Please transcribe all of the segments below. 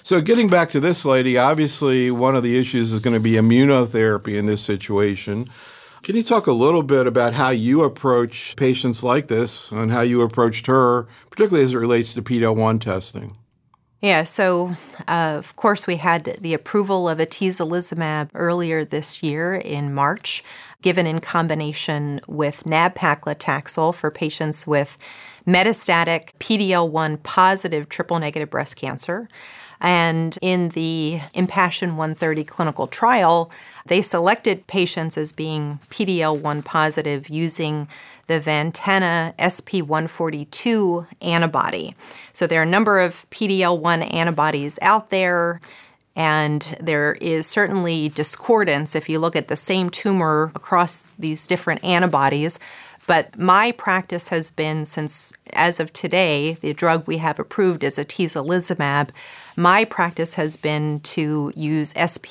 So getting back to this lady, obviously one of the issues is going to be immunotherapy in this situation. Can you talk a little bit about how you approach patients like this and how you approached her, particularly as it relates to PD-L1 testing? Yeah, so of course we had the approval of atezolizumab earlier this year in March, given in combination with nab-paclitaxel for patients with metastatic PD-L1 positive triple-negative breast cancer. And in the IMpassion130 clinical trial, they selected patients as being PD-L1 positive using the Ventana SP142 antibody. So there are a number of PD-L1 antibodies out there, and there is certainly discordance if you look at the same tumor across these different antibodies. But my practice has been, since as of today, the drug we have approved is atezolizumab, my practice has been to use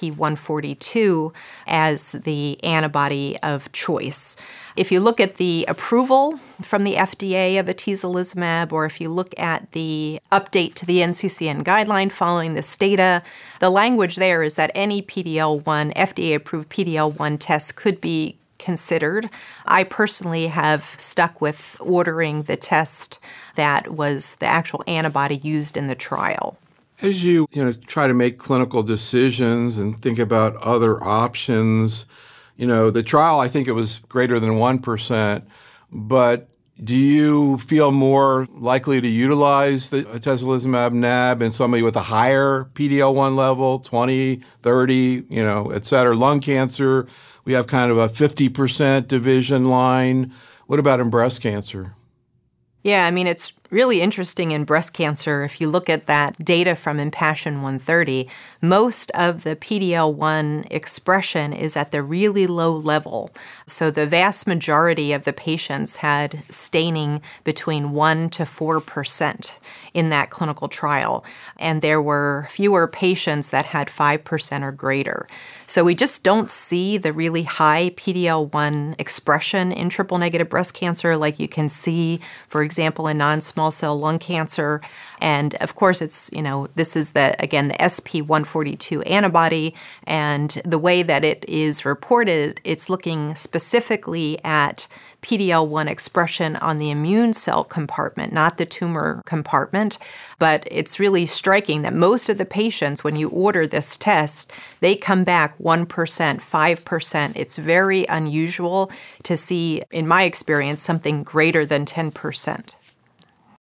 SP142 as the antibody of choice. If you look at the approval from the FDA of atezolizumab, or if you look at the update to the NCCN guideline following this data, the language there is that any PD-L1, FDA-approved PD-L1 test could be considered. I personally have stuck with ordering the test that was the actual antibody used in the trial. As you try to make clinical decisions and think about other options, the trial, I think it was greater than 1%, but do you feel more likely to utilize the atezolizumab nab in somebody with a higher PD-L1 level, 20, 30, et cetera? Lung cancer, we have kind of a 50% division line. What about in breast cancer? Yeah, I mean, it's really interesting in breast cancer. If you look at that data from IMpassion130, most of the PD-L1 expression is at the really low level. So the vast majority of the patients had staining between 1% to 4% in that clinical trial. And there were fewer patients that had 5% or greater. So we just don't see the really high PD-L1 expression in triple-negative breast cancer like you can see, for example, in non-small cell lung cancer. And of course, it's, this is the SP142 antibody. And the way that it is reported, it's looking specifically at PD-L1 expression on the immune cell compartment, not the tumor compartment. But it's really striking that most of the patients, when you order this test, they come back 1%, 5%. It's very unusual to see, in my experience, something greater than 10%.